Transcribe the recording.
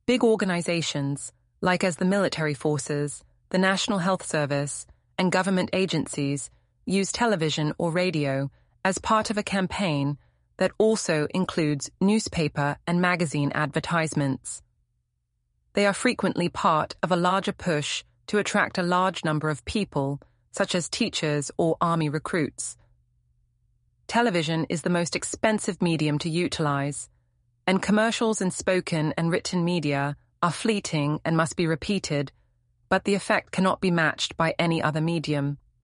Big organizations, like as the military forces, the National Health Service, and government agencies, use television or radio as part of a campaign that also includes newspaper and magazine advertisements. They are frequently part of a larger push to attract a large number of people, such as teachers or army recruits. Television is the most expensive medium to utilize, and commercials in spoken and written media are fleeting and must be repeated, but the effect cannot be matched by any other medium.